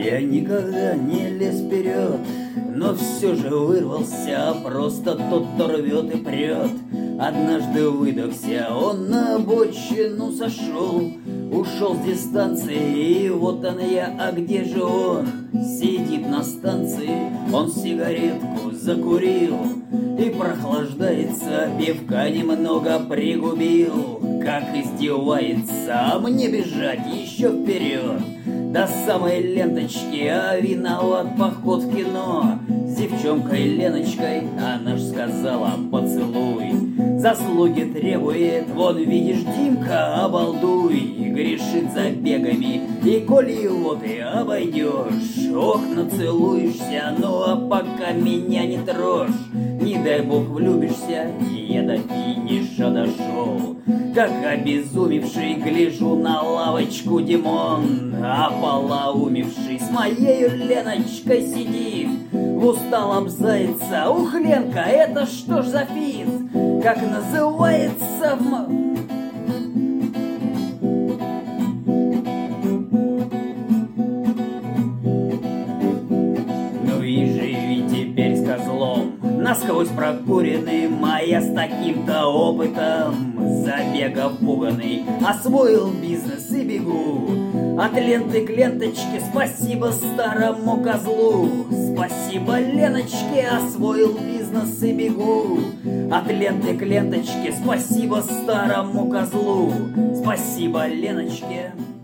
Я никогда не лез вперед, но все же вырвался, просто тот, кто рвет и прет. Однажды выдохся, он на обочину сошел, ушел с дистанции, и вот он я, а где же он? Сидит на станции, он сигаретку закурил и прохлаждается, пивка немного пригубил. Как издевается, а мне бежать еще вперед до самой ленточки, а виноват поход в кино. С девчонкой Леночкой она ж сказала поцелуй, заслуги требует, вон видишь, Димка, обалдуй. Грешит забегами, и коли его ты обойдешь, ох, нацелуешься, ну а пока меня не трожь. Не дай бог влюбишься, и я до финиша дошел. Как обезумевший гляжу на лавочку Димон, а полоумевший с моей Леночкой сидит, в усталом зайца. Ух, Ленка, это что ж за фит? Как называется Ну и живи теперь с козлом, насквозь прокуренным, а я с таким-то опытом, забегав пуганый, освоил бизнес и бегу от ленты к ленточке. Спасибо старому козлу, спасибо Леночке, освоил бизнес и бегу от ленты к ленточке. Спасибо старому козлу, спасибо Леночке.